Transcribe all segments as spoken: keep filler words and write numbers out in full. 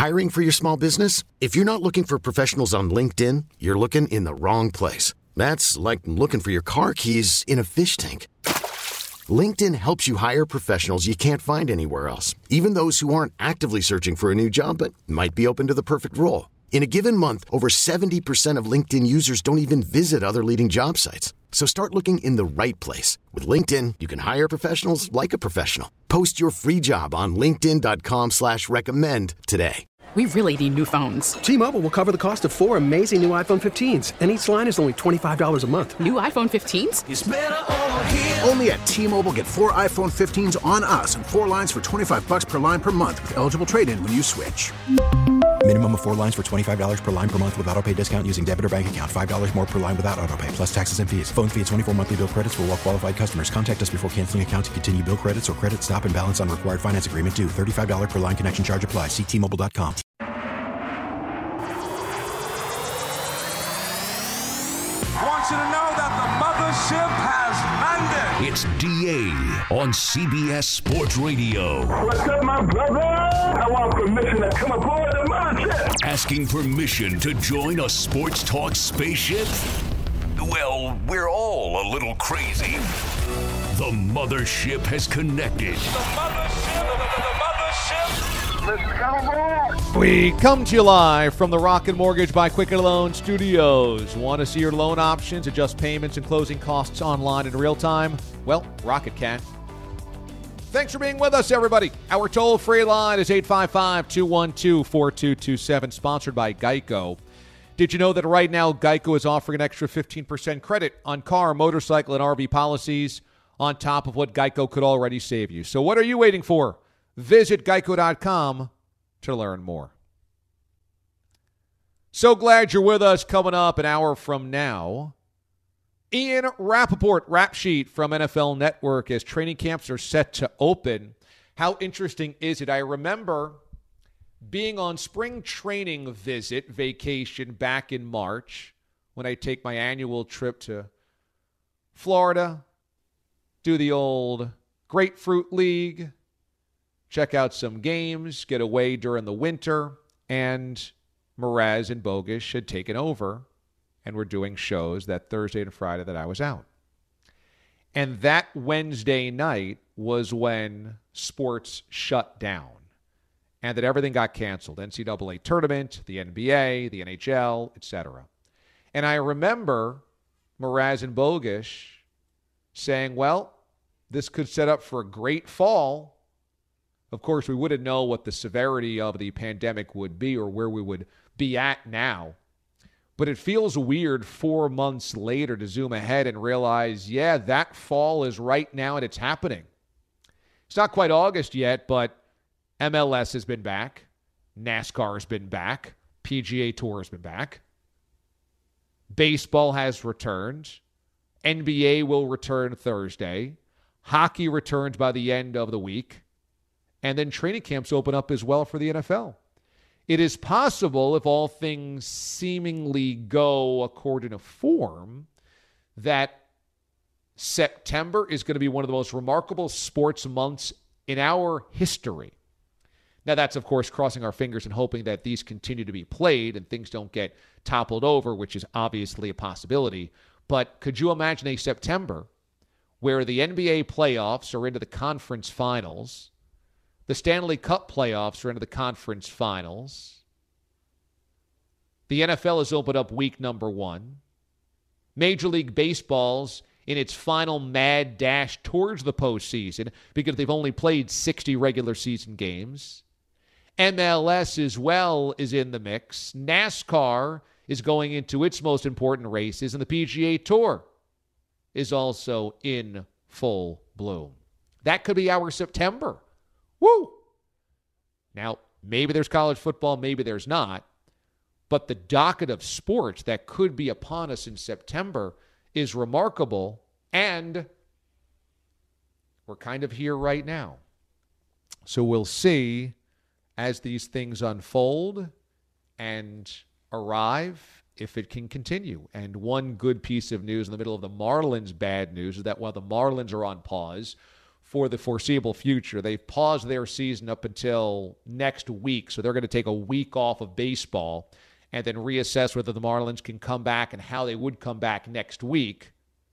Hiring for your small business? If you're not looking for professionals on LinkedIn, you're looking in the wrong place. That's like looking for your car keys in a fish tank. LinkedIn helps you hire professionals you can't find anywhere else, even those who aren't actively searching for a new job but might be open to the perfect role. In a given month, over seventy percent of LinkedIn users don't even visit other leading job sites. So start looking in the right place. With LinkedIn, you can hire professionals like a professional. Post your free job on linkedin.com slash recommend today. We really need new phones. T-Mobile will cover the cost of four amazing new iPhone fifteens, and each line is only twenty-five dollars a month. New iPhone fifteens? It's better over here. Only at T-Mobile, get four iPhone fifteens on us and four lines for twenty-five dollars per line per month with eligible trade-in when you switch. Minimum of four lines for twenty-five dollars per line per month with autopay discount using debit or bank account. five dollars more per line without autopay, plus taxes and fees. Phone fee at twenty-four monthly bill credits for well-qualified customers. Contact us before canceling account to continue bill credits or credit stop and balance on required finance agreement due. thirty-five dollars per line connection charge applies. See T Mobile dot com. I want you to know that the mothership has landed. It's D A on C B S Sports Radio. What's up, my brother? I want permission to come aboard the mothership. Asking permission to join a sports talk spaceship? Well, we're all a little crazy. The mothership has connected. The mothership, the, the, the mothership. Let's come aboard. We come to you live from the Rocket Mortgage by Quicken Loan Studios. Want to see your loan options, adjust payments and closing costs online in real time? Well, Rocket can. Thanks for being with us, everybody. Our toll-free line is eight five five, two one two, four two two seven, sponsored by Geico. Did you know that right now Geico is offering an extra fifteen percent credit on car, motorcycle, and R V policies on top of what Geico could already save you? So what are you waiting for? Visit geico dot com to learn more. So glad you're with us. Coming up an hour from now, Ian Rappaport, Rap Sheet from N F L Network, as training camps are set to open. How interesting is it? I remember being on spring training visit, vacation back in March, when I take my annual trip to Florida, do the old Grapefruit League, check out some games, get away during the winter, and Mraz and Bogish had taken over and were doing shows that Thursday and Friday that I was out. And that Wednesday night was when sports shut down and that everything got canceled. N C double A tournament, the N B A, the N H L, et cetera. And I remember Mraz and Bogish saying, well, this could set up for a great fall. Of course, we wouldn't know what the severity of the pandemic would be or where we would be at now. But it feels weird four months later to zoom ahead and realize, yeah, that fall is right now and it's happening. It's not quite August yet, but M L S has been back. NASCAR has been back. P G A Tour has been back. Baseball has returned. N B A will return Thursday. Hockey returns by the end of the week. And then training camps open up as well for the N F L. It is possible, if all things seemingly go according to form, that September is going to be one of the most remarkable sports months in our history. Now, that's, of course, crossing our fingers and hoping that these continue to be played and things don't get toppled over, which is obviously a possibility. But could you imagine a September where the N B A playoffs are into the conference finals, the Stanley Cup playoffs are into the conference finals, the N F L has opened up week number one, Major League Baseball's in its final mad dash towards the postseason because they've only played sixty regular season games, M L S as well is in the mix, NASCAR is going into its most important races, and the P G A Tour is also in full bloom. That could be our September. Woo! Now, maybe there's college football, maybe there's not, but the docket of sports that could be upon us in September is remarkable, and we're kind of here right now. So we'll see as these things unfold and arrive if it can continue. And one good piece of news in the middle of the Marlins bad news is that while the Marlins are on pause for the foreseeable future. They've paused their season up until next week, so they're going to take a week off of baseball and then reassess whether the Marlins can come back and how they would come back next week,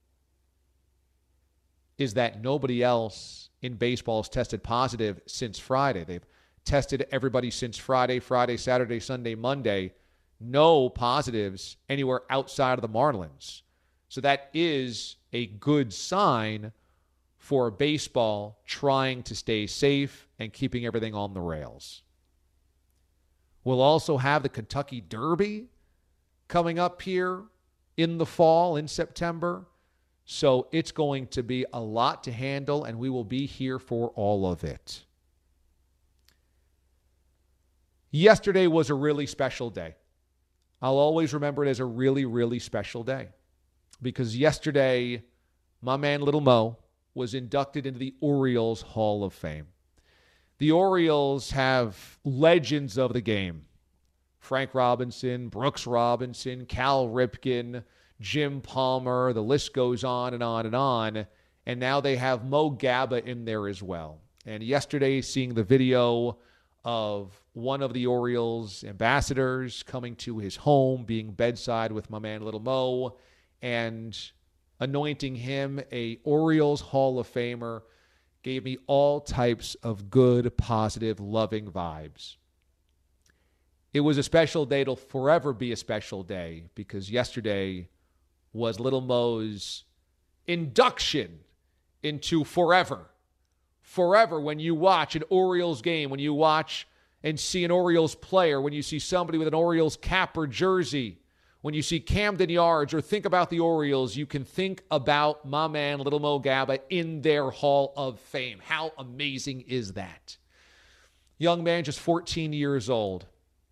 is that nobody else in baseball has tested positive since Friday. They've tested everybody since Friday, Friday, Saturday, Sunday, Monday. No positives anywhere outside of the Marlins. So that is a good sign for baseball trying to stay safe and keeping everything on the rails. We'll also have the Kentucky Derby coming up here in the fall, in September. So it's going to be a lot to handle, and we will be here for all of it. Yesterday was a really special day. I'll always remember it as a really, really special day. Because yesterday, my man Little Mo was inducted into the Orioles Hall of Fame. The Orioles have legends of the game. Frank Robinson, Brooks Robinson, Cal Ripken, Jim Palmer, the list goes on and on and on. And now they have Mo Gabba in there as well. And yesterday, seeing the video of one of the Orioles ambassadors coming to his home, being bedside with my man Little Mo, and anointing him a Orioles Hall of Famer, gave me all types of good, positive, loving vibes. It was a special day. It'll forever be a special day because yesterday was Little Mo's induction into forever. Forever, when you watch an Orioles game, when you watch and see an Orioles player, when you see somebody with an Orioles cap or jersey, when you see Camden Yards or think about the Orioles, you can think about my man, Little Mo Gabba, in their Hall of Fame. How amazing is that? Young man, just fourteen years old,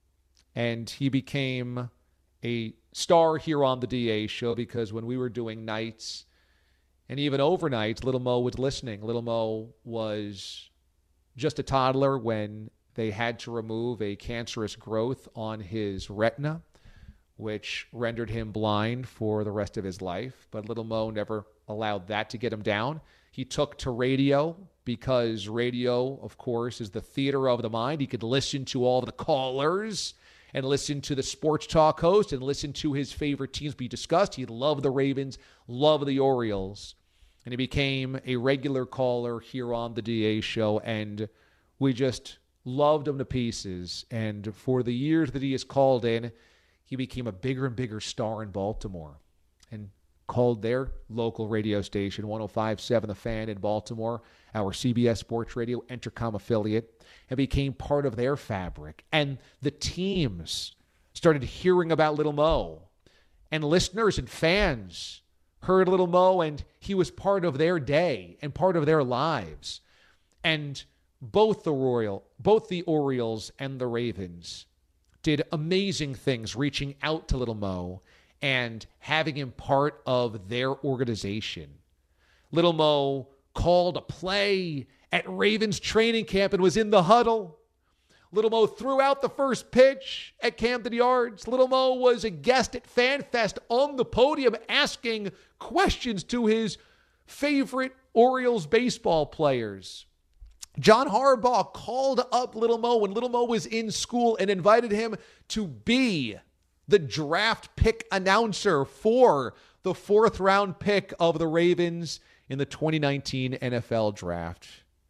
and he became a star here on the D A show because when we were doing nights and even overnights, Little Mo was listening. Little Mo was just a toddler when they had to remove a cancerous growth on his retina, which rendered him blind for the rest of his life. But Little Mo never allowed that to get him down. He took to radio because radio, of course, is the theater of the mind. He could listen to all of the callers and listen to the sports talk host and listen to his favorite teams be discussed. He loved the Ravens, loved the Orioles. And he became a regular caller here on the D A show, and we just loved him to pieces. And for the years that he has called in, he became a bigger and bigger star in Baltimore and called their local radio station, one oh five point seven The Fan in Baltimore, our C B S Sports Radio Entercom affiliate, and became part of their fabric. And the teams started hearing about Little Mo, and listeners and fans heard Little Mo, and he was part of their day and part of their lives. And both the Royal, both the Orioles and the Ravens did amazing things reaching out to Little Mo and having him part of their organization. Little Mo called a play at Ravens training camp and was in the huddle. Little Mo threw out the first pitch at Camden Yards. Little Mo was a guest at FanFest on the podium asking questions to his favorite Orioles baseball players. John Harbaugh called up Little Mo when Little Mo was in school and invited him to be the draft pick announcer for the fourth round pick of the Ravens in the twenty nineteen N F L draft.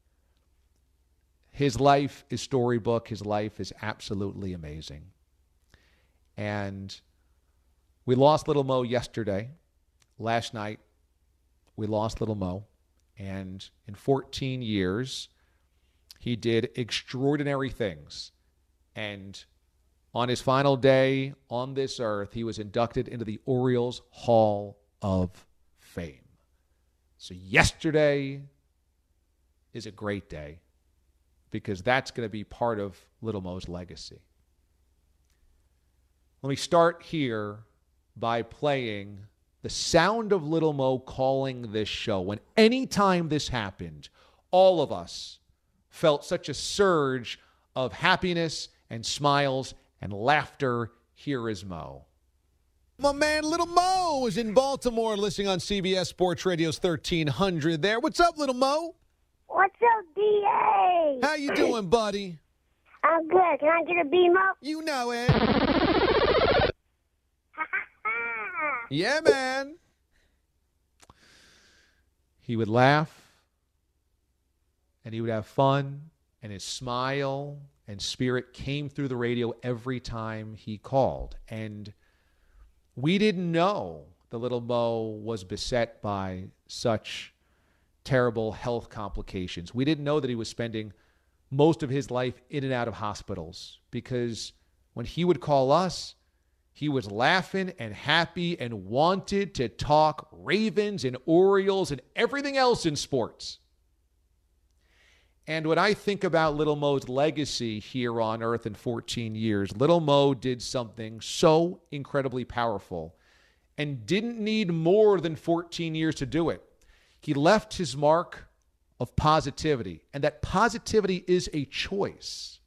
His life is storybook. His life is absolutely amazing. And we lost Little Mo yesterday. Last night, we lost Little Mo. And in fourteen years, he did extraordinary things. And on his final day on this earth, he was inducted into the Orioles Hall of Fame. So yesterday is a great day because that's going to be part of Little Mo's legacy. Let me start here by playing the sound of Little Mo calling this show. When any time this happened, all of us felt such a surge of happiness and smiles and laughter. Here is Mo. My man Little Mo is in Baltimore listening on C B S Sports Radio's thirteen hundred there. What's up, Little Mo? What's up, D A? How you doing, buddy? I'm good. Can I get a beam up? You know it. Yeah, man. He would laugh, and he would have fun, and his smile and spirit came through the radio every time he called. And we didn't know the little Mo was beset by such terrible health complications. We didn't know that he was spending most of his life in and out of hospitals, because when he would call us, he was laughing and happy and wanted to talk Ravens and Orioles and everything else in sports. And when I think about Little Mo's legacy here on Earth in fourteen years, Little Mo did something so incredibly powerful and didn't need more than fourteen years to do it. He left his mark of positivity, and that positivity is a choice.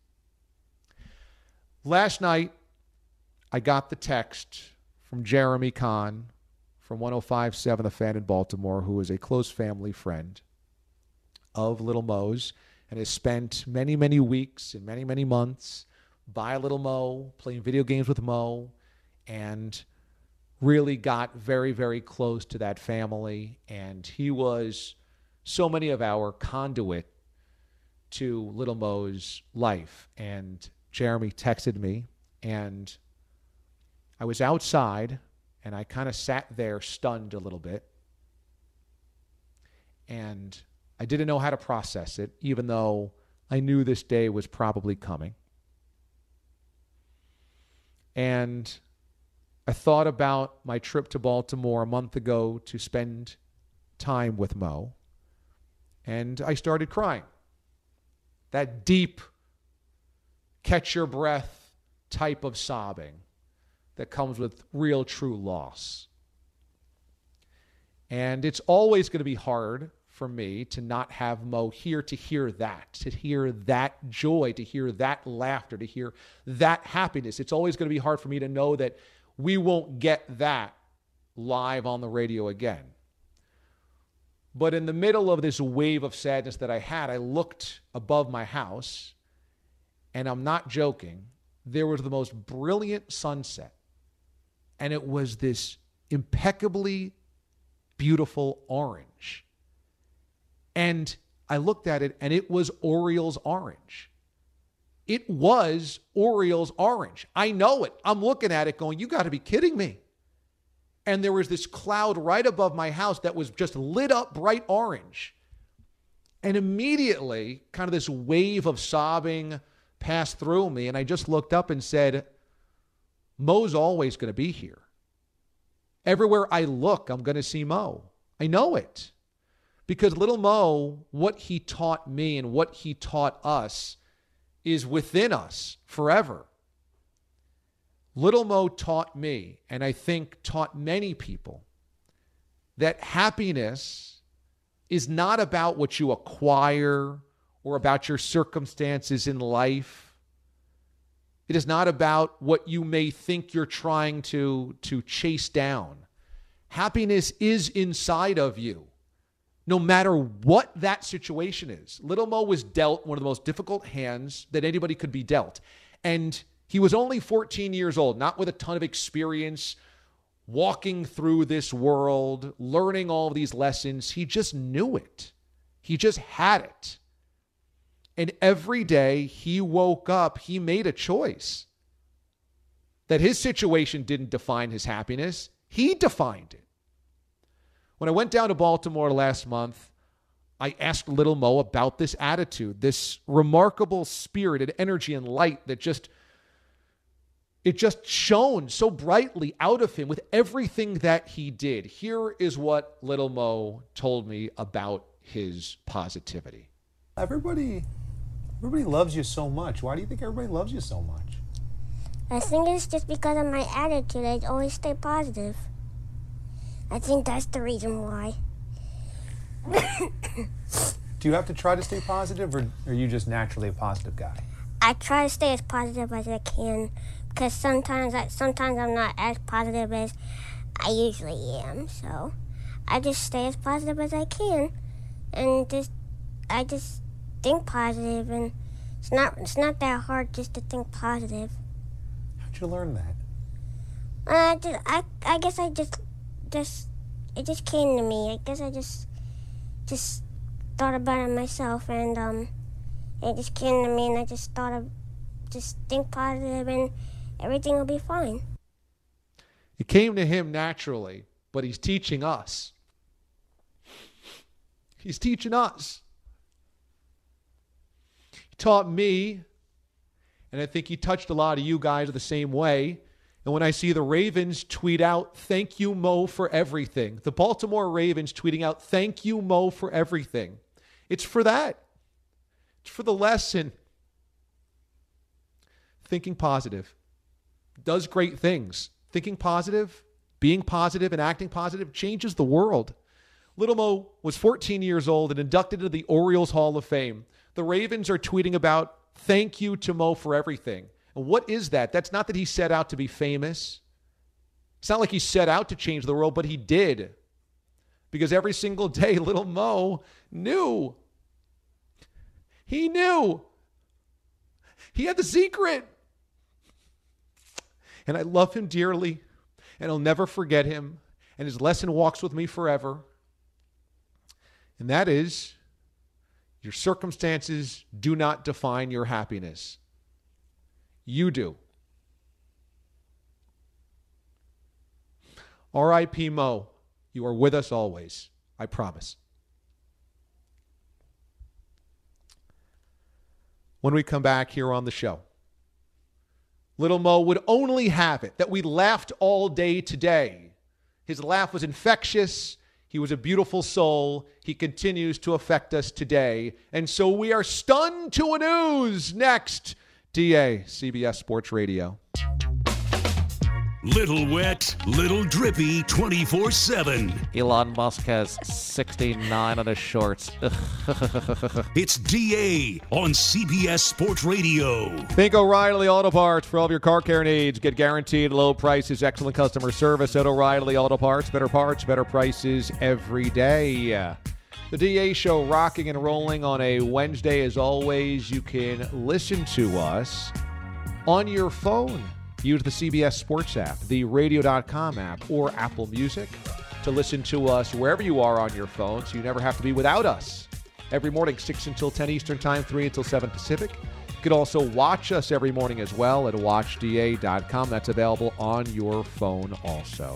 Last night, I got the text from Jeremy Kahn from one oh five point seven The Fan in Baltimore, who is a close family friend of Little Mo's and has spent many, many weeks and many, many months by Little Mo, playing video games with Mo, and really got very, very close to that family. And he was so many of our conduit to Little Mo's life. And Jeremy texted me, and I was outside, and I kind of sat there stunned a little bit. And I didn't know how to process it, even though I knew this day was probably coming. And I thought about my trip to Baltimore a month ago to spend time with Mo, and I started crying. That deep, catch your breath type of sobbing that comes with real, true loss. And it's always going to be hard for me to not have Mo here to hear that, to hear that joy, to hear that laughter, to hear that happiness. It's always going to be hard for me to know that we won't get that live on the radio again. But in the middle of this wave of sadness that I had, I looked above my house, and I'm not joking, there was the most brilliant sunset. And it was this impeccably beautiful orange. And I looked at it, and it was Orioles orange. It was Orioles orange. I know it. I'm looking at it going, you got to be kidding me. And there was this cloud right above my house that was just lit up bright orange. And immediately, kind of this wave of sobbing passed through me, and I just looked up and said, Mo's always going to be here. Everywhere I look, I'm going to see Mo. I know it. Because Little Mo, what he taught me and what he taught us is within us forever. Little Mo taught me, and I think taught many people, that happiness is not about what you acquire or about your circumstances in life. It is not about what you may think you're trying to, to chase down. Happiness is inside of you, no matter what that situation is. Little Mo was dealt one of the most difficult hands that anybody could be dealt. And he was only fourteen years old, not with a ton of experience, walking through this world, learning all of these lessons. He just knew it. He just had it. And every day he woke up, he made a choice that his situation didn't define his happiness. He defined it. When I went down to Baltimore last month, I asked Little Mo about this attitude, this remarkable spirit and energy and light that just, it just shone so brightly out of him with everything that he did. Here is what Little Mo told me about his positivity. Everybody, everybody loves you so much. Why do you think everybody loves you so much? I think it's just because of my attitude. I always stay positive. I think that's the reason why. Do you have to try to stay positive, or are you just naturally a positive guy? I try to stay as positive as I can, because sometimes, I, sometimes I'm not as positive as I usually am. So I just stay as positive as I can, and just I just think positive, and it's not it's not that hard just to think positive. How'd you learn that? Uh, I just, I I guess I just just it just came to me. I guess I just just thought about it myself, and um, it just came to me, and I just thought of just think positive, and everything will be fine. It came to him naturally, but he's teaching us. He's teaching us. He taught me, and I think he touched a lot of you guys the same way. And when I see the Ravens tweet out, "Thank you, Mo, for everything," the Baltimore Ravens tweeting out, "Thank you, Mo, for everything," it's for that. It's for the lesson. Thinking positive does great things. Thinking positive, being positive, and acting positive changes the world. Little Mo was fourteen years old and inducted into the Orioles Hall of Fame. The Ravens are tweeting about, "Thank you to Mo for everything." And what is that? That's not that he set out to be famous. It's not like he set out to change the world, but he did. Because every single day, little Mo knew. He knew. He had the secret. And I love him dearly, and I'll never forget him. And his lesson walks with me forever. And that is, your circumstances do not define your happiness. You do. R I P Mo, you are with us always. I promise. When we come back here on the show, little Mo would only have it that we laughed all day today. His laugh was infectious. He was a beautiful soul. He continues to affect us today. And so we are stunned to a news next. D A, C B S Sports Radio. Little wet, little drippy, twenty-four seven. Elon Musk has sixty-nine on his shorts. It's D A on C B S Sports Radio. Think O'Reilly Auto Parts for all of your car care needs. Get guaranteed low prices, excellent customer service at O'Reilly Auto Parts. Better parts, better prices every day. The D A Show rocking and rolling on a Wednesday. As always, you can listen to us on your phone. Use the C B S Sports app, the radio dot com app, or Apple Music to listen to us wherever you are on your phone, so you never have to be without us. Every morning, six until ten Eastern Time, three until seven Pacific. You can also watch us every morning as well at watch D A dot com. That's available on your phone also.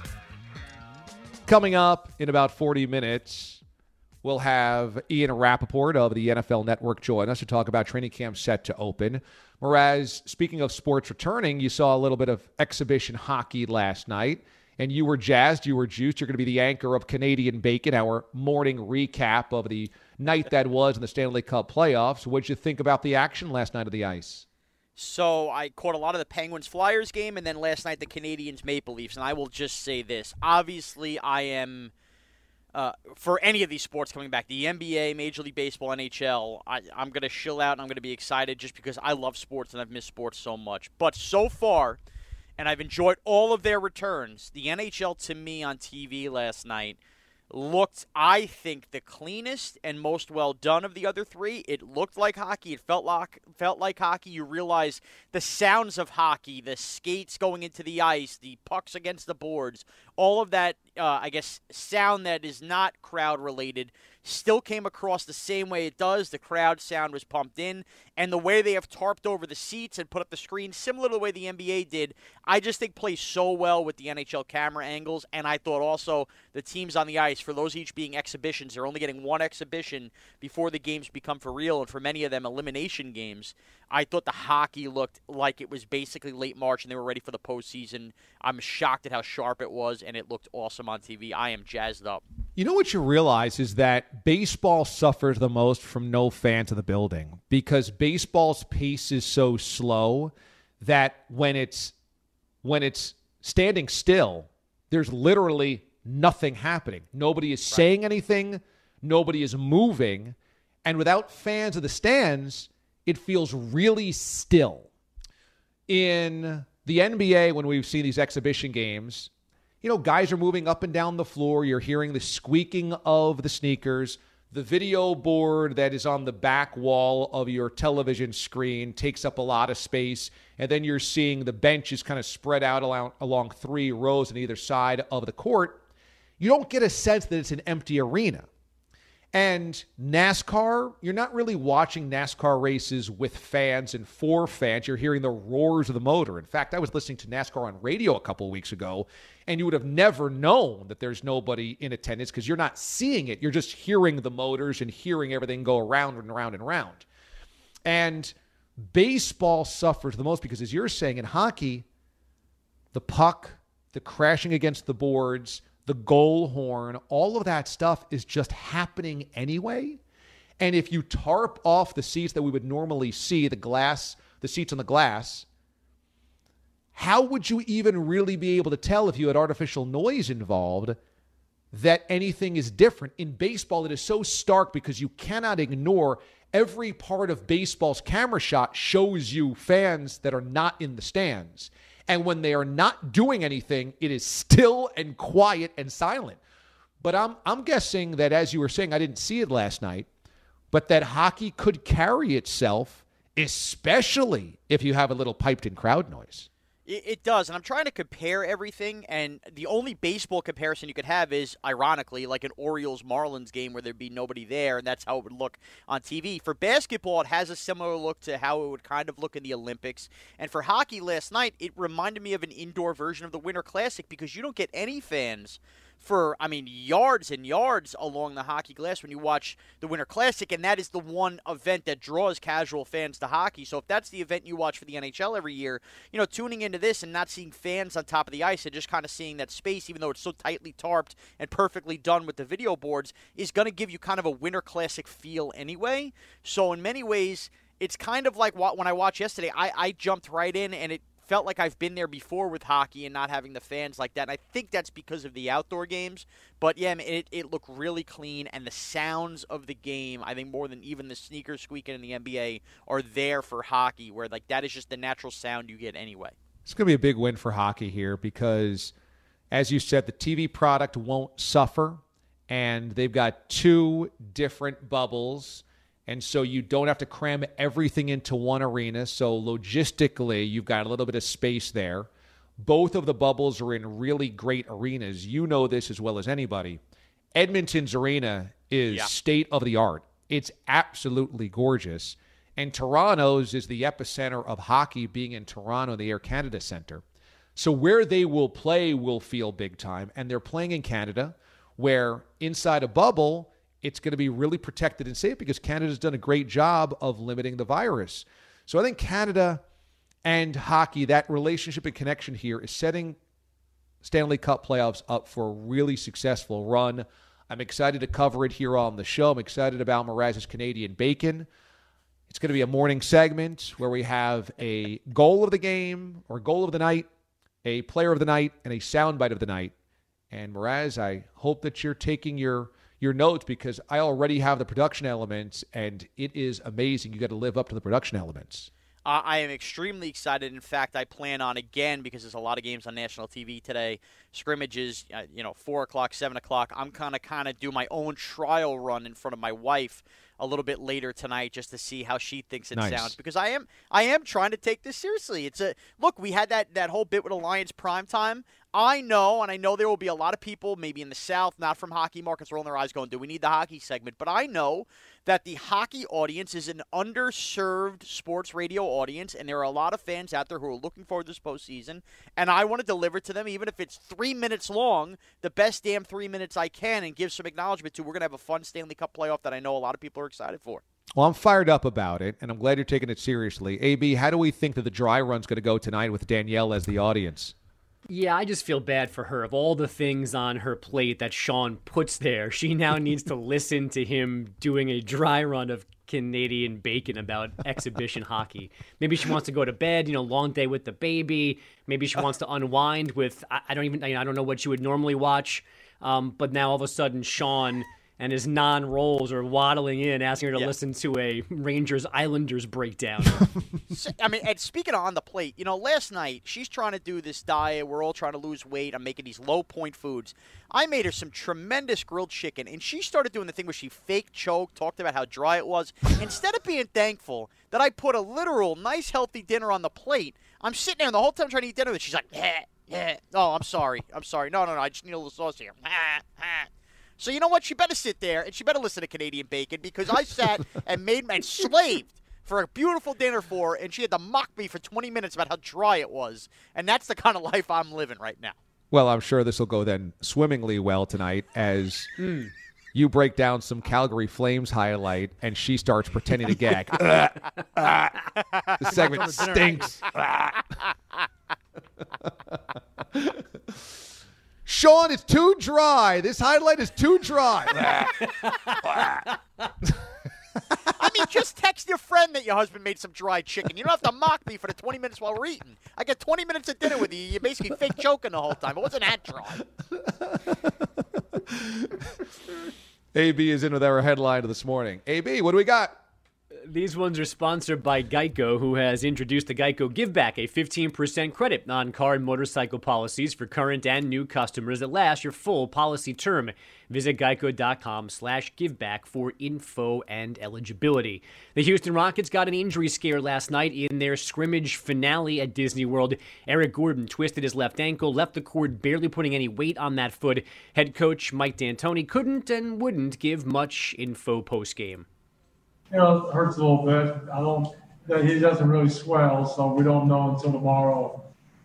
Coming up in about forty minutes, we'll have Ian Rappaport of the N F L Network join us to talk about training camp set to open. Whereas, speaking of sports returning, you saw a little bit of exhibition hockey last night, and you were jazzed, you were juiced. You're going to be the anchor of Canadian Bacon, our morning recap of the night that was in the Stanley Cup playoffs. What did you think about the action last night of the ice? So I caught a lot of the Penguins-Flyers game, and then last night the Canadians-Maple Leafs, and I will just say this. Obviously, I am... Uh, for any of these sports coming back, the N B A, Major League Baseball, N H L, I, I'm going to chill out and I'm going to be excited just because I love sports and I've missed sports so much. But so far, and I've enjoyed all of their returns, the N H L to me on T V last night looked, I think, the cleanest and most well done of the other three. It looked like hockey. It felt like felt like hockey. You realize the sounds of hockey, the skates going into the ice, the pucks against the boards, all of that, uh, I guess, sound that is not crowd-related still came across the same way it does. The crowd sound was pumped in, and the way they have tarped over the seats and put up the screen, similar to the way the N B A did, I just think plays so well with the N H L camera angles, and I thought also the teams on the ice, for those each being exhibitions, they're only getting one exhibition before the games become for real, and for many of them, elimination games. I thought the hockey looked like it was basically late March and they were ready for the postseason. I'm shocked at how sharp it was, and it looked awesome on T V. I am jazzed up. You know what you realize is that baseball suffers the most from no fans in the building because baseball's pace is so slow that when it's when it's standing still, there's literally nothing happening. Nobody is saying anything. Nobody is moving. And without fans in the stands, it feels really still. In the N B A, when we've seen these exhibition games, you know, guys are moving up and down the floor. You're hearing the squeaking of the sneakers. the video board that is on the back wall of your television screen takes up a lot of space, and then you're seeing the benches kind of spread out along, along three rows on either side of the court, you don't get a sense that it's an empty arena. And NASCAR, you're not really watching NASCAR races with fans and for fans. You're hearing the roars of the motor. In fact, I was listening to NASCAR on radio a couple of weeks ago, and you would have never known that there's nobody in attendance because you're not seeing it. You're just hearing the motors and hearing everything go around and around and around. And baseball suffers the most because, as you're saying, in hockey, the puck, the crashing against the boards, the goal horn, all of that stuff is just happening anyway. And if you tarp off the seats that we would normally see, the glass, the seats on the glass, how would you even really be able to tell if you had artificial noise involved that anything is different? In baseball, it is so stark because you cannot ignore every part of baseball's camera shot shows you fans that are not in the stands. And when they are not doing anything, it is still and quiet and silent. But I'm I'm guessing that, as you were saying, I didn't see it last night, but that hockey could carry itself, especially if you have a little piped-in crowd noise. It, it does, and I'm trying to compare everything, and the only baseball comparison you could have is, ironically, like an Orioles-Marlins game where there'd be nobody there, and that's how it would look on T V. For basketball, it has a similar look to how it would kind of look in the Olympics. And for hockey last night, it reminded me of an indoor version of the Winter Classic because you don't get any fans for, I mean, yards and yards along the hockey glass when you watch the Winter Classic, and that is the one event that draws casual fans to hockey. So if that's the event you watch for the N H L every year, you know, tuning into this and not seeing fans on top of the ice and just kind of seeing that space, even though it's so tightly tarped and perfectly done with the video boards, is going to give you kind of a Winter Classic feel anyway. So in many ways, it's kind of like when I watched yesterday, I, I jumped right in, and it felt like I've been there before with hockey and not having the fans like that. And I think that's because of the outdoor games. But, yeah, it, it looked really clean. And the sounds of the game, I think more than even the sneakers squeaking in the N B A, are there for hockey, where, like, that is just the natural sound you get anyway. It's going to be a big win for hockey here because, as you said, the T V product won't suffer. And they've got two different bubbles. And so you don't have to cram everything into one arena. So logistically, you've got a little bit of space there. Both of the bubbles are in really great arenas. You know this as well as anybody. Edmonton's arena is yeah. state of the art. It's absolutely gorgeous. And Toronto's is the epicenter of hockey, being in Toronto, the Air Canada Centre. So where they will play will feel big time. And they're playing in Canada, where inside a bubble, it's going to be really protected and safe because Canada's done a great job of limiting the virus. So I think Canada and hockey, that relationship and connection here is setting Stanley Cup playoffs up for a really successful run. I'm excited to cover it here on the show. I'm excited about Mraz's Canadian Bacon. It's going to be a morning segment where we have a goal of the game or goal of the night, a player of the night, and a soundbite of the night. And Mraz, I hope that you're taking your your notes because I already have the production elements, and it is amazing. You got to live up to the production elements. Uh, I am extremely excited. In fact, I plan on, again, because there's a lot of games on national T V today, scrimmages, uh, you know, four o'clock, seven o'clock. I'm going to kind of do my own trial run in front of my wife a little bit later tonight just to see how she thinks it nice. sounds. Because I am I am trying to take this seriously. It's a look, we had that, that whole bit with Alliance Primetime. I know, and I know there will be a lot of people, maybe in the South, not from hockey markets, rolling their eyes going, do we need the hockey segment? But I know that the hockey audience is an underserved sports radio audience, and there are a lot of fans out there who are looking forward to this postseason, and I want to deliver to them, even if it's three minutes long, the best damn three minutes I can, and give some acknowledgement to we're going to have a fun Stanley Cup playoff that I know a lot of people are excited for. Well, I'm fired up about it, and I'm glad you're taking it seriously. A B, how do we think that the dry run's going to go tonight with Danielle as the audience? Yeah, I just feel bad for her. Of all the things on her plate that Sean puts there, she now needs to listen to him doing a dry run of Canadian Bacon about exhibition hockey. Maybe she wants to go to bed, you know, long day with the baby. Maybe she wants to unwind with, I, I don't even, I don't know what she would normally watch. Um, but now all of a sudden, Sean and his non-rolls are waddling in, asking her to Yeah. listen to a Rangers-Islanders breakdown. So, I mean, and speaking of on the plate, you know, last night she's trying to do this diet. We're all trying to lose weight. I'm making these low point foods. I made her some tremendous grilled chicken, and she started doing the thing where she fake choked, talked about how dry it was. Instead of being thankful that I put a literal, nice, healthy dinner on the plate, I'm sitting there and the whole time trying to eat dinner, and she's like, yeah, yeah. Oh, I'm sorry. I'm sorry. No, no, no. I just need a little sauce here. So you know what? She better sit there and she better listen to Canadian Bacon, because I sat and made and slaved for a beautiful dinner for her, and she had to mock me for twenty minutes about how dry it was. And that's the kind of life I'm living right now. Well, I'm sure this will go then swimmingly well tonight as mm. you break down some Calgary Flames highlight and she starts pretending to gag. uh, uh, the segment stinks. Sean, it's too dry. This highlight is too dry. I mean, just text your friend that your husband made some dry chicken. You don't have to mock me for the twenty minutes while we're eating. I get twenty minutes of dinner with you. You're basically fake choking the whole time. It wasn't that dry. A B is in with our headline this morning. A B, what do we got? These ones are sponsored by Geico, who has introduced the Geico Give Back, a fifteen percent credit on car and motorcycle policies for current and new customers that last your full policy term. Visit geico.com slash giveback for info and eligibility. The Houston Rockets got an injury scare last night in their scrimmage finale at Disney World. Eric Gordon twisted his left ankle, left the court barely putting any weight on that foot. Head coach Mike D'Antoni couldn't and wouldn't give much info postgame. You know, it hurts a little bit. I don't. He doesn't really swell, so we don't know until tomorrow.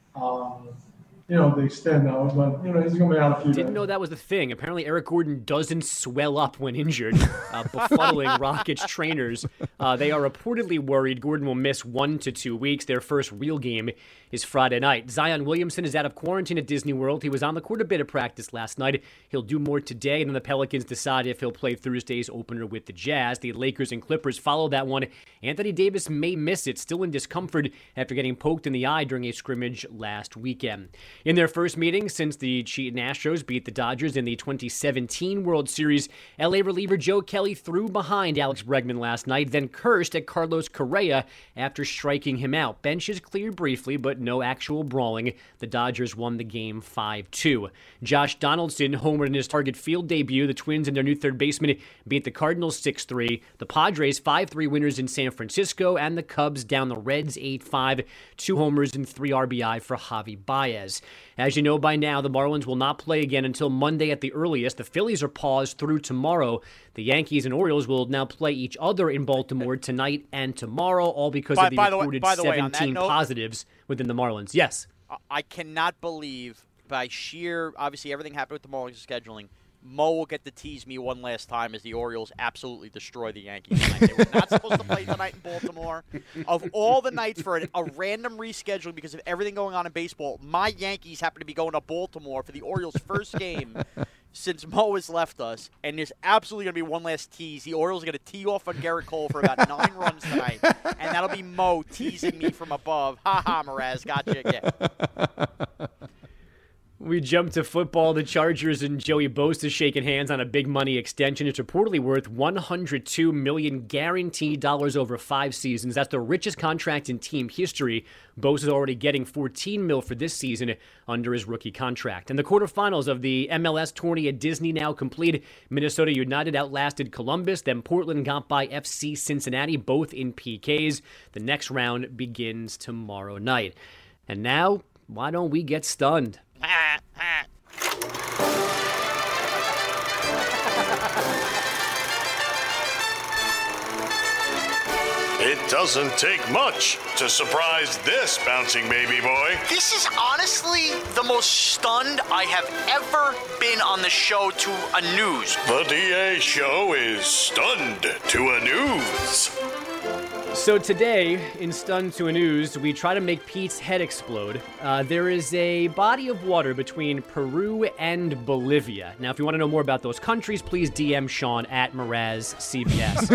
Um, you know, the extent of it, but you know, he's going to be out a few Didn't days. know that was the thing. Apparently, Eric Gordon doesn't swell up when injured, uh, befuddling Rockets trainers. Uh, they are reportedly worried Gordon will miss one to two weeks. Their first real game is Friday night. Zion Williamson is out of quarantine at Disney World. He was on the court a bit of practice last night. He'll do more today, and then the Pelicans decide if he'll play Thursday's opener with the Jazz. The Lakers and Clippers follow that one. Anthony Davis may miss it, still in discomfort after getting poked in the eye during a scrimmage last weekend. In their first meeting since the cheating Astros beat the Dodgers in the twenty seventeen World Series, L A reliever Joe Kelly threw behind Alex Bregman last night, then cursed at Carlos Correa after striking him out. Benches cleared briefly, but no actual brawling. The Dodgers won the game five two. Josh Donaldson homered in his Target Field debut. The Twins and their new third baseman beat the Cardinals six three. The Padres five three winners in San Francisco, and the Cubs down the Reds eight five. Two homers and three R B I for Javi Baez. As you know by now, the Marlins will not play again until Monday at the earliest. The Phillies are paused through tomorrow. The Yankees and Orioles will now play each other in Baltimore tonight and tomorrow, all because By- of the by the way- reported by the way, on that seventeen note- positives within the Marlins. Yes. I cannot believe, by sheer, obviously everything happened with the Marlins scheduling, Mo will get to tease me one last time as the Orioles absolutely destroy the Yankees tonight. They were not supposed to play tonight in Baltimore. Of all the nights for a, a random rescheduling because of everything going on in baseball, my Yankees happen to be going to Baltimore for the Orioles' first game since Mo has left us, and there's absolutely going to be one last tease. The Orioles are going to tee off on Garrett Cole for about nine runs tonight, and that'll be Mo teasing me from above. Ha ha, Mraz, gotcha again. We jump to football. The Chargers and Joey Bosa shaking hands on a big money extension. It's reportedly worth one hundred two million dollars guaranteed dollars over five seasons. That's the richest contract in team history. Bosa's already getting fourteen mil for this season under his rookie contract. And the quarterfinals of the M L S tourney at Disney now complete. Minnesota United outlasted Columbus. Then Portland got by F C Cincinnati, both in P Ks. The next round begins tomorrow night. And now, why don't we get stunned? It doesn't take much to surprise this bouncing baby boy. This is honestly the most stunned I have ever been on the show to a news. The D A show is stunned to a news. So today, in Stunned to a News, we try to make Pete's head explode. Uh, there is a body of water between Peru and Bolivia. Now, if you want to know more about those countries, please D M Sean at Mraz C B S.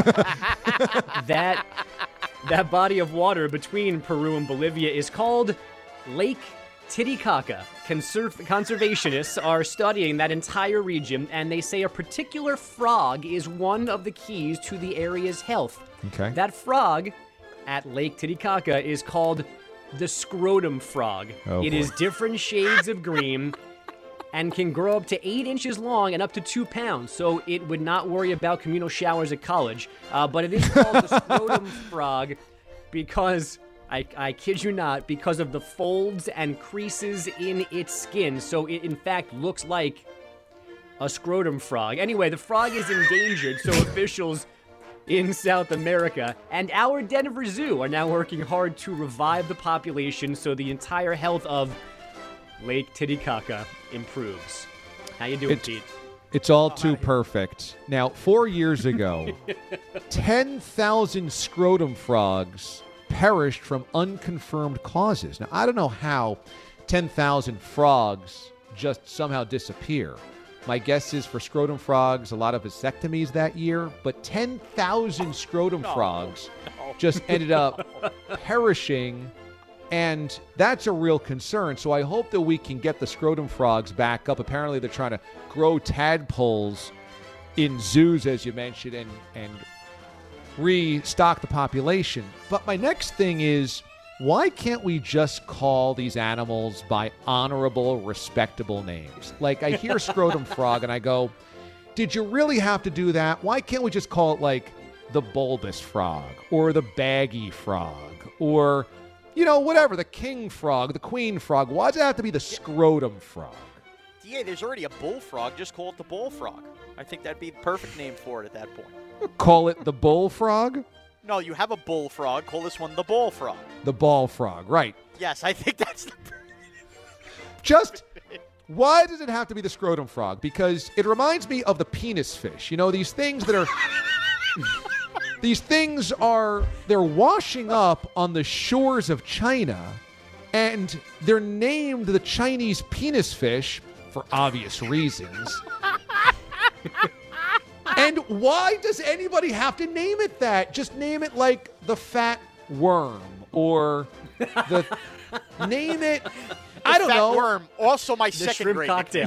that, that body of water between Peru and Bolivia is called Lake Titicaca. Conserv- conservationists are studying that entire region, and they say a particular frog is one of the keys to the area's health. Okay. That frog at Lake Titicaca is called the scrotum frog. Oh, it boy. is different shades of green and can grow up to eight inches long and up to two pounds, so it would not worry about communal showers at college. Uh, but it is called the scrotum frog because... I, I kid you not, because of the folds and creases in its skin. So it, in fact, looks like a scrotum frog. Anyway, the frog is endangered, so officials in South America and our Denver Zoo are now working hard to revive the population so the entire health of Lake Titicaca improves. How you doing, It- Pete? It's all too perfect. Now, four years ago, ten thousand scrotum frogs perished from unconfirmed causes. Now, I don't know how ten thousand frogs just somehow disappear. My guess is for scrotum frogs, a lot of vasectomies that year, but ten thousand scrotum No, frogs no. just ended up perishing, and that's a real concern. So I hope that we can get the scrotum frogs back up. Apparently, they're trying to grow tadpoles in zoos, as you mentioned, and, and restock the population. But my next thing is, why can't we just call these animals by honorable, respectable names? Like, I hear scrotum frog, and I go, did you really have to do that? Why can't we just call it, like, the bulbous frog, or the baggy frog, or... you know, whatever, the king frog, the queen frog. Why does it have to be the scrotum frog? Yeah, there's already a bullfrog. Just call it the bullfrog. I think that'd be the perfect name for it at that point. Call it the bullfrog? No, you have a bullfrog. Call this one the bullfrog. The ball frog, right. Yes, I think that's the... Just, why does it have to be the scrotum frog? Because it reminds me of the penis fish. You know, these things that are... These things are, they're washing up on the shores of China, and they're named the Chinese penis fish for obvious reasons. And why does anybody have to name it that? Just name it like the fat worm, or the, name it, I don't fat know. worm, also my The second shrimp grade cocktail.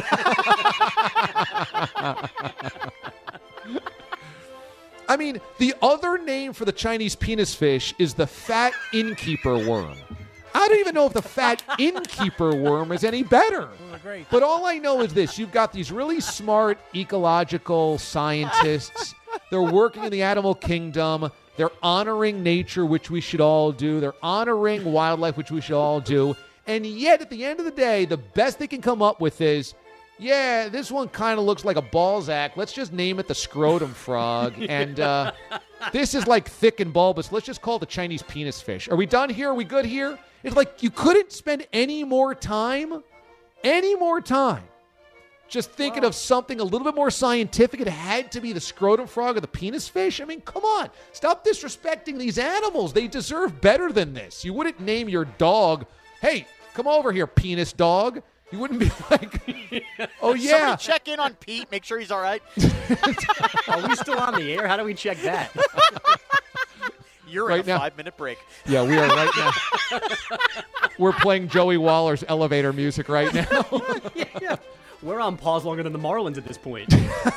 I mean, the other name for the Chinese penis fish is the fat innkeeper worm. I don't even know if the fat innkeeper worm is any better. But all I know is this. You've got these really smart ecological scientists. They're working in the animal kingdom. They're honoring nature, which we should all do. They're honoring wildlife, which we should all do. And yet, at the end of the day, the best they can come up with is, yeah, this one kind of looks like a Balzac. Let's just name it the scrotum frog. And uh, this is like thick and bulbous. Let's just call it the Chinese penis fish. Are we done here? Are we good here? It's like you couldn't spend any more time, any more time, just thinking of something a little bit more scientific. It had to be the scrotum frog or the penis fish. I mean, come on. Stop disrespecting these animals. They deserve better than this. You wouldn't name your dog, hey, come over here, penis dog. You wouldn't be like, oh, yeah. Somebody check in on Pete, make sure he's all right. Are we still on the air? How do we check that? You're Right in a now. five-minute break. Yeah, we are right now. We're playing Joey Waller's elevator music right now. Yeah. We're on pause longer than the Marlins at this point.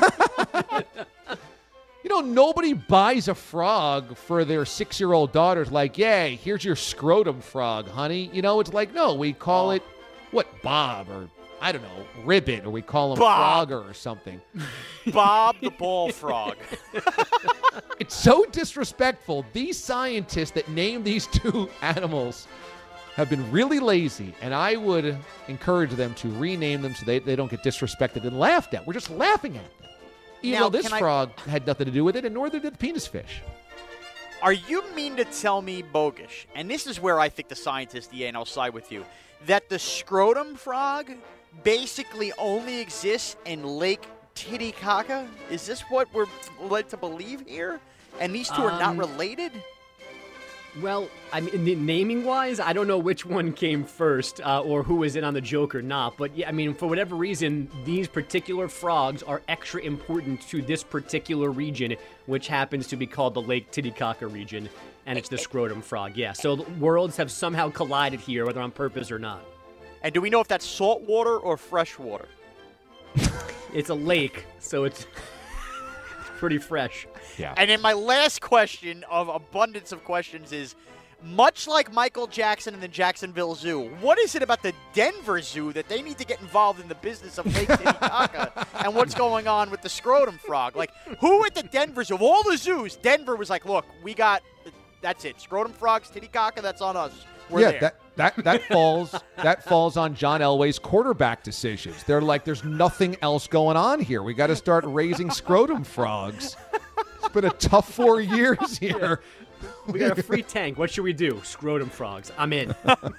You know, nobody buys a frog for their six-year-old daughters like, yeah, here's your scrotum frog, honey. You know, it's like, no, we call it, what, Bob, or I don't know, Ribbit, or we call him Bob. Frogger or something. Bob the bullfrog. It's so disrespectful. These scientists that name these two animals have been really lazy, and I would encourage them to rename them so they, they don't get disrespected and laughed at. We're just laughing at them. Even Now, though this can I- frog had nothing to do with it, and nor did the penis fish. Are you mean to tell me, Bogish, and this is where I think the scientist, E A, and I'll side with you, that the scrotum frog basically only exists in Lake Titicaca? Is this what we're led to believe here? And these two are not Um, related? Well, I mean, naming-wise, I don't know which one came first uh, or who was in on the joke or not. But, yeah, I mean, for whatever reason, these particular frogs are extra important to this particular region, which happens to be called the Lake Titicaca region, and it's the scrotum frog. Yeah, so the worlds have somehow collided here, whether on purpose or not. And do we know if that's salt water or fresh water? It's a lake, so it's pretty fresh. Yeah. And then my last question of abundance of questions is, much like Michael Jackson and the Jacksonville Zoo, what is it about the Denver Zoo that they need to get involved in the business of Lake Titicaca and what's going on with the scrotum frog? Like, who at the Denver Zoo, of all the zoos, Denver was like, look, we got, that's it, scrotum frogs, Titicaca, that's on us. We're yeah, there. that that that falls that falls on John Elway's quarterback decisions. They're like, there's nothing else going on here. We got to start raising scrotum frogs. It's been a tough four years here. We got a free tank. What should we do? Scrotum frogs. I'm in.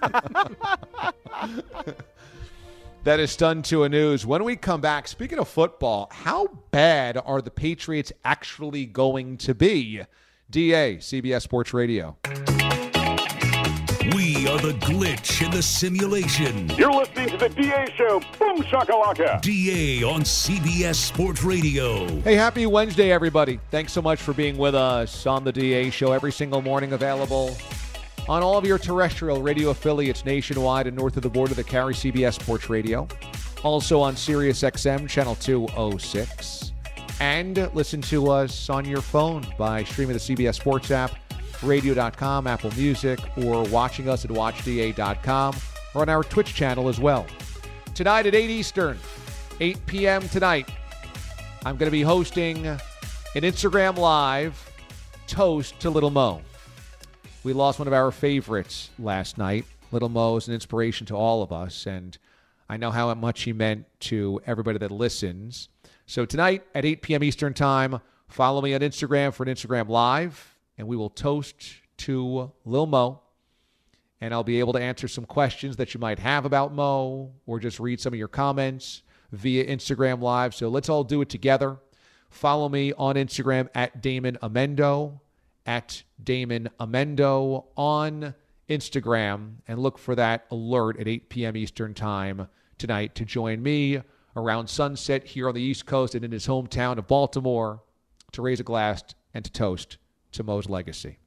That is stunned to a news. When we come back, speaking of football, how bad are the Patriots actually going to be? D A, C B S Sports Radio. We are the glitch in the simulation. You're listening to the D A Show. Boom shakalaka. D A on C B S Sports Radio. Hey, happy Wednesday, everybody. Thanks so much for being with us on the D A Show every single morning, available on all of your terrestrial radio affiliates nationwide and north of the border that carry C B S Sports Radio. Also on Sirius X M, channel two oh six. And listen to us on your phone by streaming the C B S Sports app, radio dot com, Apple Music, or watching us at watch d a dot com or on our Twitch channel as well. Tonight at eight Eastern, eight p.m. tonight, I'm going to be hosting an Instagram Live toast to Little Mo. We lost one of our favorites last night. Little Mo is an inspiration to all of us, and I know how much he meant to everybody that listens. So tonight at eight p.m. Eastern Time, follow me on Instagram for an Instagram Live, and we will toast to Lil Mo, and I'll be able to answer some questions that you might have about Mo or just read some of your comments via Instagram Live. So let's all do it together. Follow me on Instagram at Damon Amendo, at Damon Amendo on Instagram, and look for that alert at eight p.m. Eastern Time tonight to join me around sunset here on the East Coast and in his hometown of Baltimore to raise a glass and to toast to Mo's legacy.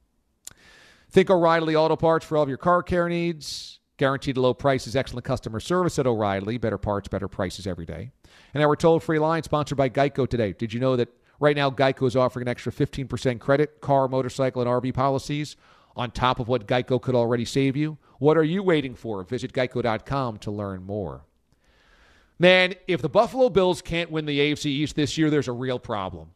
Think O'Reilly Auto Parts for all of your car care needs. Guaranteed low prices, excellent customer service at O'Reilly. Better parts, better prices every day. And our toll-free line sponsored by Geico today. Did you know that right now Geico is offering an extra fifteen percent credit, car, motorcycle, and R V policies on top of what Geico could already save you? What are you waiting for? Visit geico dot com to learn more. Man, if the Buffalo Bills can't win the A F C East this year, there's a real problem.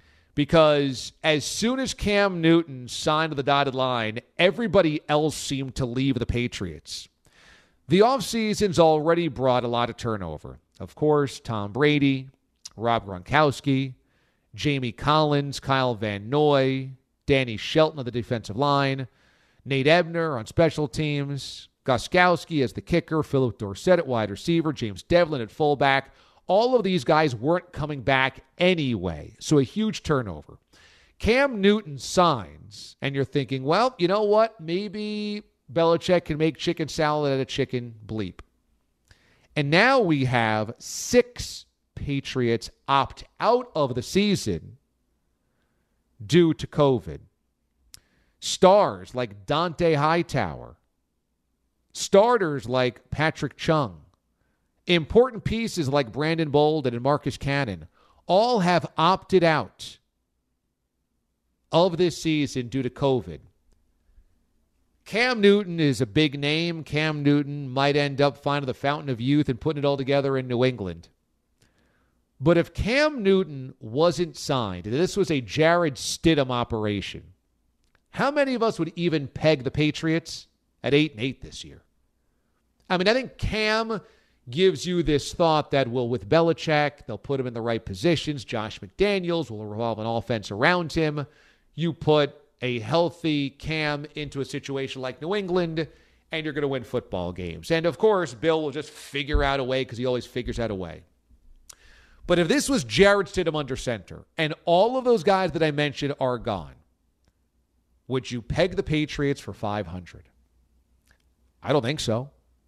Because as soon as Cam Newton signed the dotted line, everybody else seemed to leave the Patriots. The offseason's already brought a lot of turnover. Of course, Tom Brady, Rob Gronkowski, Jamie Collins, Kyle Van Noy, Danny Shelton on the defensive line, Nate Ebner on special teams, Gostkowski as the kicker, Philip Dorsett at wide receiver, James Devlin at fullback. All of these guys weren't coming back anyway, so a huge turnover. Cam Newton signs, and you're thinking, well, you know what? Maybe Belichick can make chicken salad out of chicken bleep. And now we have six Patriots opt out of the season due to COVID. Stars like Dante Hightower, starters like Patrick Chung, important pieces like Brandon Bolden and Marcus Cannon all have opted out of this season due to COVID. Cam Newton is a big name. Cam Newton might end up finding the fountain of youth and putting it all together in New England. But if Cam Newton wasn't signed, and this was a Jarrett Stidham operation, how many of us would even peg the Patriots at eight and eight this year? I mean, I think Cam gives you this thought that, well, with Belichick, they'll put him in the right positions. Josh McDaniels will revolve an offense around him. You put a healthy Cam into a situation like New England, and you're going to win football games. And, of course, Bill will just figure out a way because he always figures out a way. But if this was Jarrett Stidham under center, and all of those guys that I mentioned are gone, would you peg the Patriots for five hundred? I don't think so.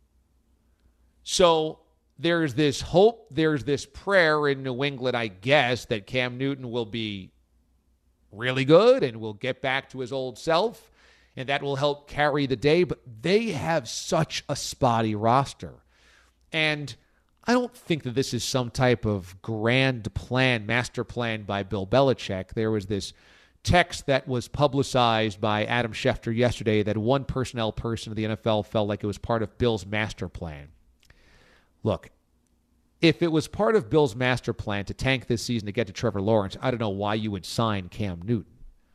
So there's this hope, there's this prayer in New England, I guess, that Cam Newton will be really good and will get back to his old self, and that will help carry the day. But they have such a spotty roster. And I don't think that this is some type of grand plan, master plan by Bill Belichick. There was this text that was publicized by Adam Schefter yesterday that one personnel person in the N F L felt like it was part of Bill's master plan. Look, if it was part of Bill's master plan to tank this season to get to Trevor Lawrence, I don't know why you would sign Cam Newton.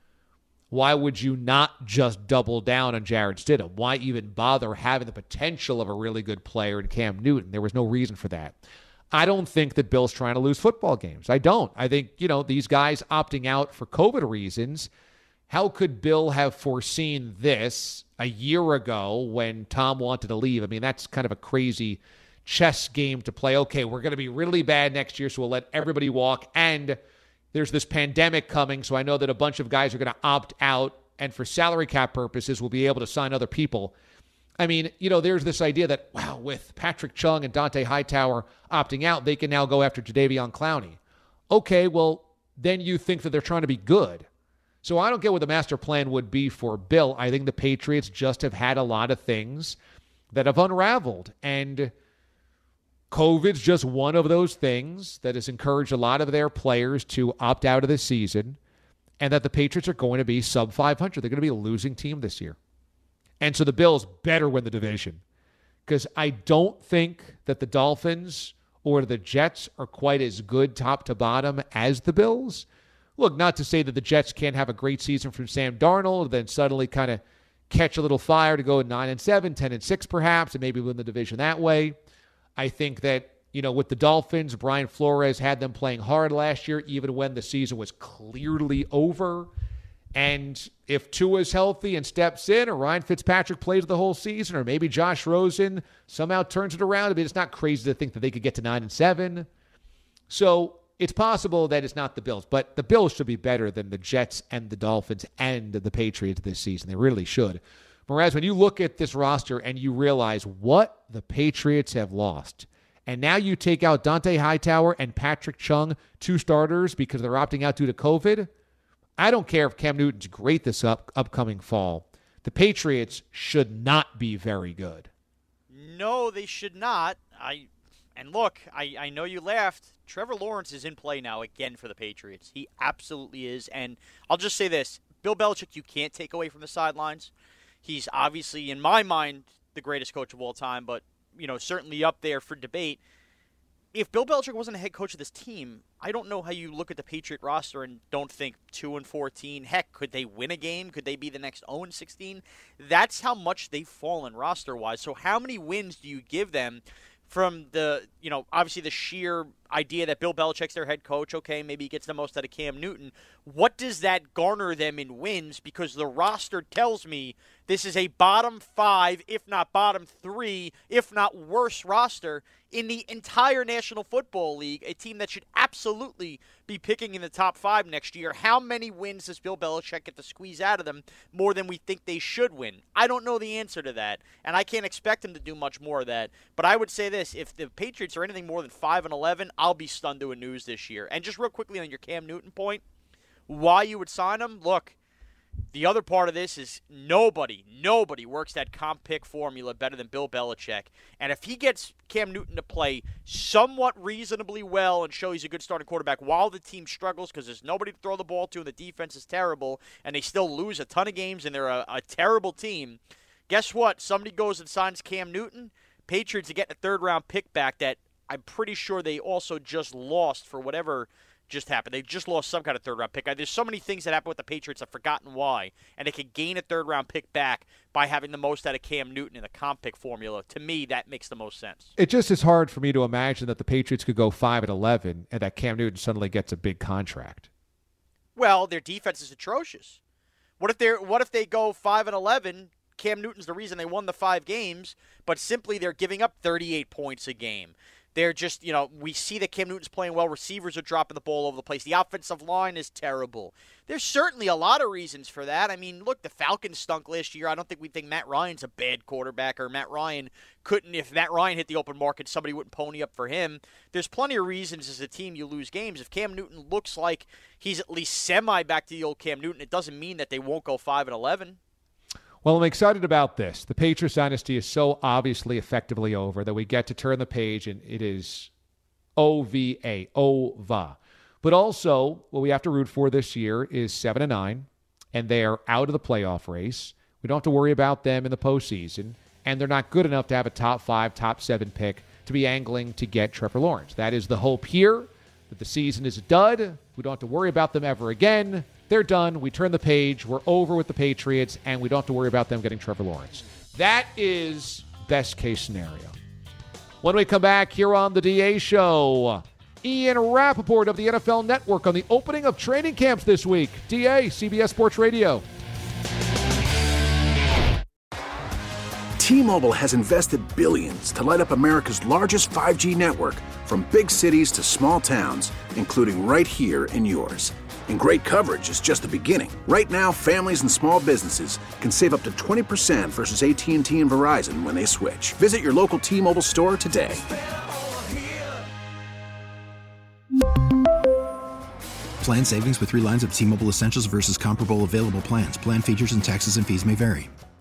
Why would you not just double down on Jarrett Stidham? Why even bother having the potential of a really good player in Cam Newton? There was no reason for that. I don't think that Bill's trying to lose football games. I don't. I think, you know, these guys opting out for COVID reasons, how could Bill have foreseen this a year ago when Tom wanted to leave? I mean, that's kind of a crazy chess game to play. Okay, we're going to be really bad next year, so we'll let everybody walk, and there's this pandemic coming, so I know that a bunch of guys are going to opt out, and for salary cap purposes, we'll be able to sign other people. I mean, you know, there's this idea that, wow, with Patrick Chung and Dante Hightower opting out, they can now go after Jadeveon Clowney. Okay, well, then you think that they're trying to be good. So I don't get what the master plan would be for Bill. I think the Patriots just have had a lot of things that have unraveled, and COVID's just one of those things that has encouraged a lot of their players to opt out of the season, and that the Patriots are going to be sub five hundred. They're going to be a losing team this year. And so the Bills better win the division, because I don't think that the Dolphins or the Jets are quite as good top to bottom as the Bills. Look, not to say that the Jets can't have a great season from Sam Darnold, then suddenly kind of catch a little fire to go nine and seven, ten and six perhaps, and maybe win the division that way. I think that, you know, with the Dolphins, Brian Flores had them playing hard last year, even when the season was clearly over. And if Tua's healthy and steps in, or Ryan Fitzpatrick plays the whole season, or maybe Josh Rosen somehow turns it around, I mean, it's not crazy to think that they could get to nine and seven. So it's possible that it's not the Bills, but the Bills should be better than the Jets and the Dolphins and the Patriots this season. They really should. Whereas when you look at this roster and you realize what the Patriots have lost, and now you take out Dante Hightower and Patrick Chung, two starters, because they're opting out due to COVID, I don't care if Cam Newton's great this up, upcoming fall. The Patriots should not be very good. No, they should not. I And look, I, I know you laughed. Trevor Lawrence is in play now again for the Patriots. He absolutely is. And I'll just say this. Bill Belichick, you can't take away from the sidelines. He's obviously, in my mind, the greatest coach of all time, but, you know, certainly up there for debate. If Bill Belichick wasn't a head coach of this team, I don't know how you look at the Patriot roster and don't think two and fourteen. Heck, could they win a game? Could they be the next oh and sixteen? That's how much they've fallen roster-wise. So how many wins do you give them from the, you know, obviously the sheer idea that Bill Belichick's their head coach? Okay, maybe he gets the most out of Cam Newton. What does that garner them in wins? Because the roster tells me this is a bottom five, if not bottom three, if not worse roster in the entire National Football League, a team that should absolutely be picking in the top five next year. How many wins does Bill Belichick get to squeeze out of them more than we think they should win? I don't know the answer to that, and I can't expect him to do much more of that. But I would say this, if the Patriots are anything more than five and eleven, I'll be stunned to a news this year. And just real quickly on your Cam Newton point, why you would sign him, look, the other part of this is nobody, nobody works that comp pick formula better than Bill Belichick. And if he gets Cam Newton to play somewhat reasonably well and show he's a good starting quarterback while the team struggles because there's nobody to throw the ball to and the defense is terrible and they still lose a ton of games and they're a, a terrible team, guess what? Somebody goes and signs Cam Newton. Patriots are getting a third-round pick back that I'm pretty sure they also just lost for whatever just happened. They just lost some kind of third-round pick. There's so many things that happen with the Patriots, I've forgotten why, and they can gain a third-round pick back by having the most out of Cam Newton in the comp pick formula. To me, that makes the most sense. It just is hard for me to imagine that the Patriots could go five and eleven and that Cam Newton suddenly gets a big contract. Well, their defense is atrocious. What if they what if they go five and eleven? Cam Newton's the reason they won the five games, but simply they're giving up thirty-eight points a game. They're just, you know, we see that Cam Newton's playing well. Receivers are dropping the ball over the place. The offensive line is terrible. There's certainly a lot of reasons for that. I mean, look, the Falcons stunk last year. I don't think we think Matt Ryan's a bad quarterback or Matt Ryan couldn't, if Matt Ryan hit the open market, somebody wouldn't pony up for him. There's plenty of reasons as a team you lose games. If Cam Newton looks like he's at least semi back to the old Cam Newton, it doesn't mean that they won't go five and eleven. Well, I'm excited about this. The Patriots dynasty is so obviously effectively over that we get to turn the page, and it is O V A, O-V-A. But also, what we have to root for this year is seven and nine, and they are out of the playoff race. We don't have to worry about them in the postseason, and they're not good enough to have a top five, top seven pick to be angling to get Trevor Lawrence. That is the hope here, that the season is a dud. We don't have to worry about them ever again. They're done. We turn the page. We're over with the Patriots, and we don't have to worry about them getting Trevor Lawrence. That is best case scenario. When we come back here on the D A Show, Ian Rappaport of the N F L Network on the opening of training camps this week. D A, C B S Sports Radio. T-Mobile has invested billions to light up America's largest five G network, from big cities to small towns, including right here in yours. And great coverage is just the beginning. Right now, families and small businesses can save up to twenty percent versus A T and T and Verizon when they switch. Visit your local T-Mobile store today. Plan savings with three lines of T-Mobile Essentials versus comparable available plans. Plan features and taxes and fees may vary.